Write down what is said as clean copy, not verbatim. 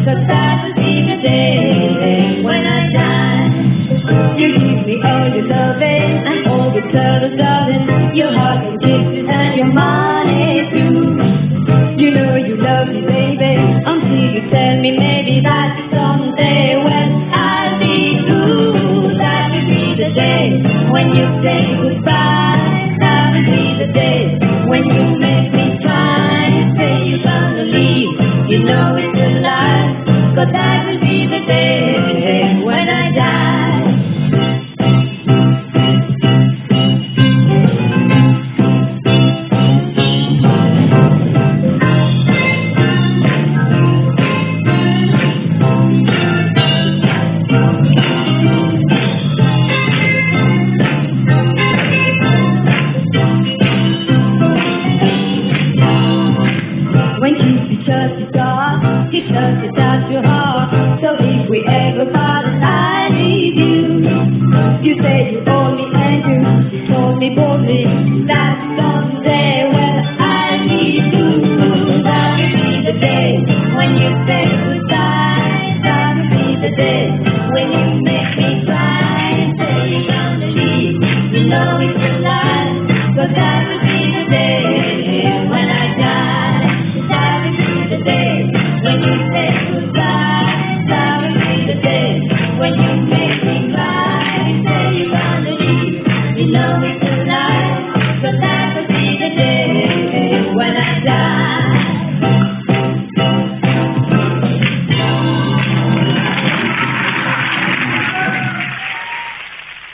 'cause that will be the day when I die. You give me all your loving and all the turtles, darling, your heart and kisses and your money too. You know you love me, baby, until you tell me maybe that someday when I'll be through, that will be the day when you say goodbye. That will be the day when you make me try to say you're gonna leave. You know it's a lie, but that will be the day when I die. When Cupid shuts the door, he shuts it down to heart. So if we ever part and I leave you, you say you owe me and you told me boldly that someday when I need you, that will be the day when you say goodbye. That will be the day when you make me